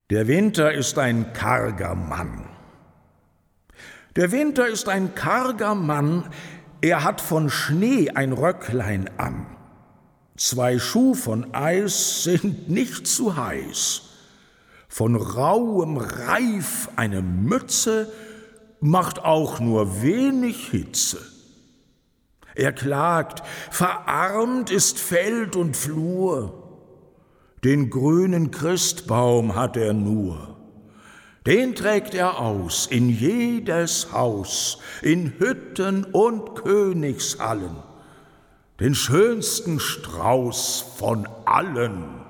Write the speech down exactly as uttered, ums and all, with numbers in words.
Der Winter ist ein karger Mann. Der Winter ist ein karger Mann, er hat von Schnee ein Röcklein an. Zwei Schuh von Eis sind nicht zu heiß. Von rauem Reif eine Mütze macht auch nur wenig Hitze. Er klagt, verarmt ist Feld und Flur. Den grünen Christbaum hat er nur. Den trägt er aus in jedes Haus, in Hütten und Königshallen, den schönsten Strauß von allen.